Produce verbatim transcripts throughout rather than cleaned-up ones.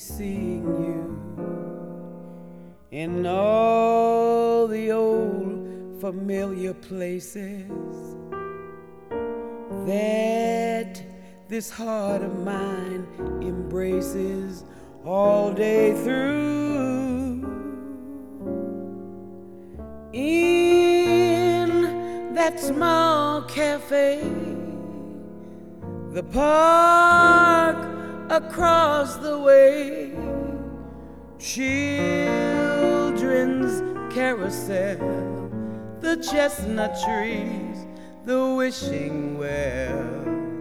seeing you in all the old familiar places that this heart of mine embraces all day through. In that small cafe, the park across the way, children's carousel, the chestnut trees, the wishing well.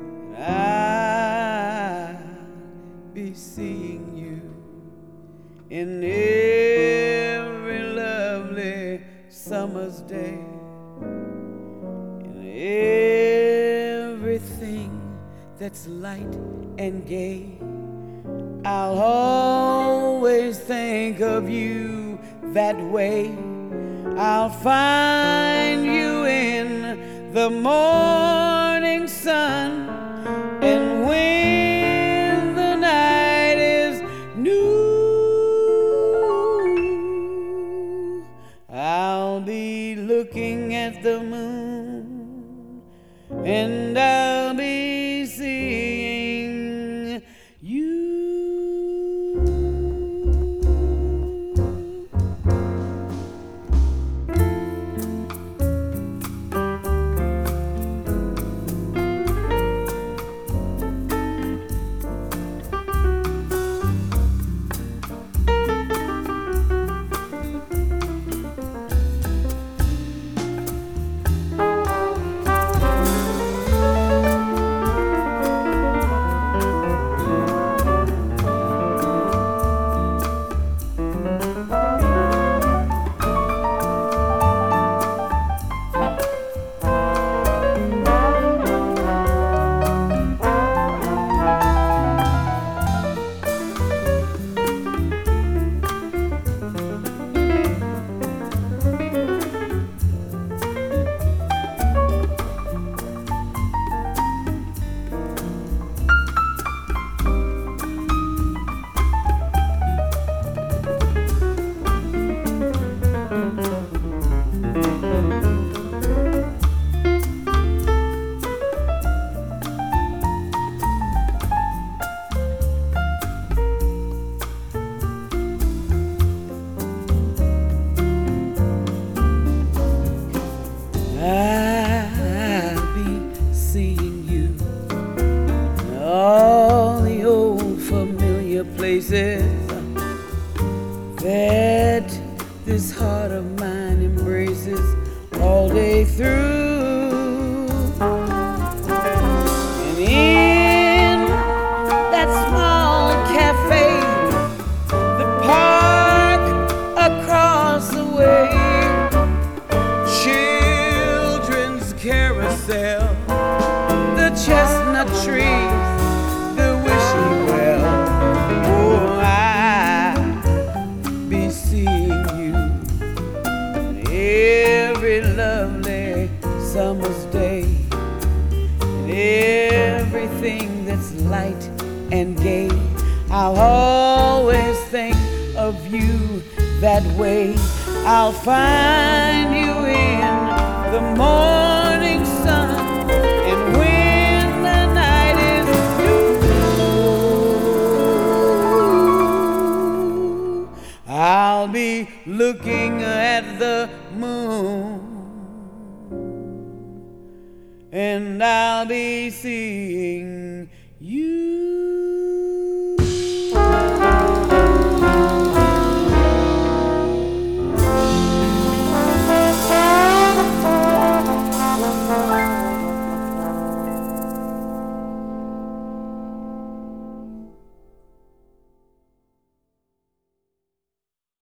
I'll be seeing you in every lovely summer's day, in everything that's light and gay. I'll always think of you that way. I'll find you in the morning sun, and when the night is new, I'll be looking at the moon, and I'll be seeing you. I'll be seeing you in all the old familiar places that this heart of mine embraces all day through. And in that small cafe, the park across the way, carousel, the chestnut trees, the wishing well. Oh, I'll be seeing you on every lovely summer's day, and everything that's light and gay. I'll always think of you that way. I'll find you in the morning sun, and when the night is new, I'll be looking at the moon, and I'll be seeing you.